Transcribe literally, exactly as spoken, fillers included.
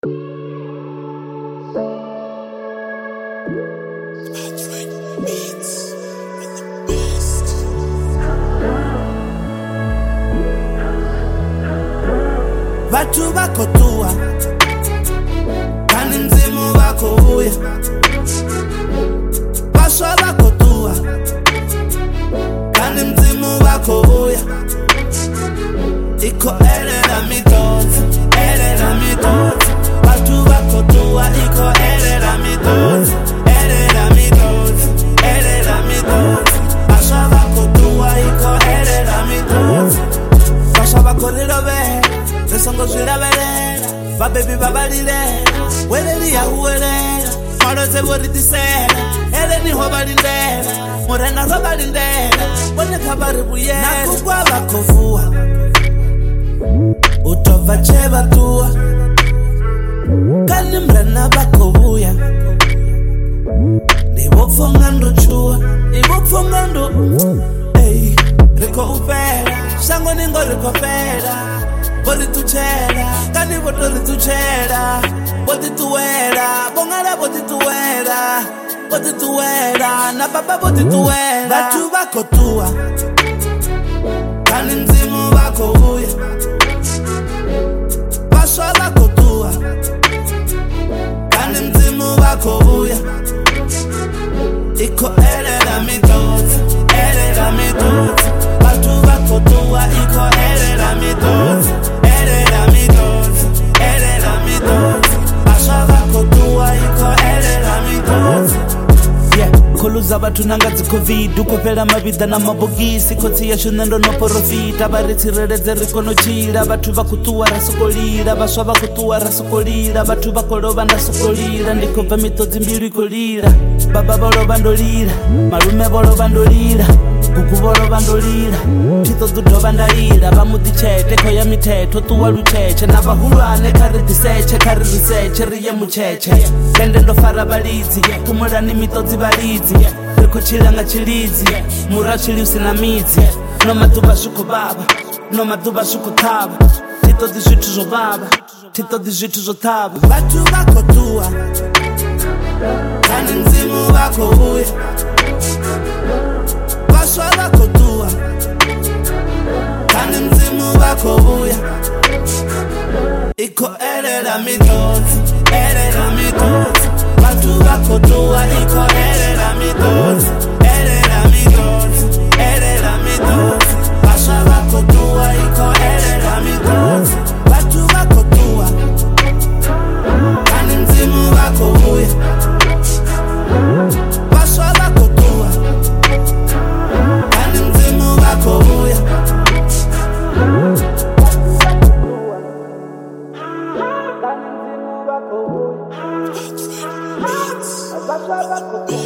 Vatu vako tua Kani mzimu vako uya Paswa vako tua Kani mzimu vako uya Iko elela mitozi Elela mitozi Vatu vako tua Iko elela mitozi Elela mitozi Elela mitozi Paswa vako tua Iko elela mitozi Paswa vako lilobe Resongo zvilavelela vabebi vabalile weleliya uwelela maloze voritisela eleniho valindela murena ro valindela voneka vari vuyela nakukwa vakovuwa utova chevatuwa kani mrena vakovuya ndivopfonga ndochuwa ndivopfonga ndo ey riko upela shango ningo riko pela Boti tuchela, kani botori tuchela Boti tuwela, bongala boti tuwela Boti tuwela, na baba boti tuwela Vatu vako tua Kani mzimu vako uya Paswa vako tua Kani mzimu vako uya Iko elela mitozi, elela mitozi Vatu vako tua, iko elela mitozi Elela mitozi, elela mitozi Paswa vako tua, iko elela mitozi Yeah, kuluza vatu nanga zi covid Ukopela mavida na mabogisi Kotsi ya shunendo no porofita Baritsireleze rikono chila Vatu vakutua rasokolila Vaswa vakutua rasokolila Vatu vakolova ndasokolila Ndikova mitozi mbilu ikolila Baba bolo bandolila Malume bolo bandolila Kuku bolo bandolila Tito dudo bandalila Vamudi chete koya miteto Tuwa lucheche Na vahulwane kari diseche Kari riseche riye mucheche Kende ndo fara balizi Kumula ni mitozi balizi Riko chilanga chilizi Mura chili usina mizi No maduba shuko baba No maduba shuko taba Tito di zvitu zo baba Tito di zvitu zo taba Vatu vako tua Kani mzimu vako uya Paswa vako tua Kani mzimu vako uya Iko elela mitozi Elela mitozi Vatu vako tua Iko elela mitozi Elela mitozi Elela mitozi Paswa vako tua Iko elela mitozi Vatu vako tua Kani mzimu vako uya Paswa vako tua Kani mzimu vako uya Kani mzimu vako uya Paswa vako tua